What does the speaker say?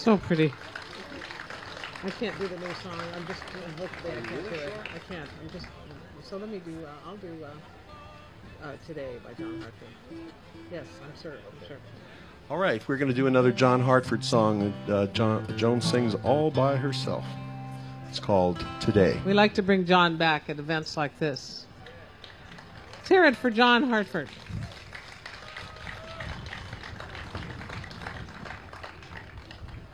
So pretty. I can't do the new song. I'm just hopefully I can't do it. I can't. I'm just so let me do. I'll do Today by John Hartford. Yes, I'm sure. I'm sure. All right, we're going to do another John Hartford song. Joan sings all by herself. It's called Today. We like to bring John back at events like this. Let's hear it for John Hartford.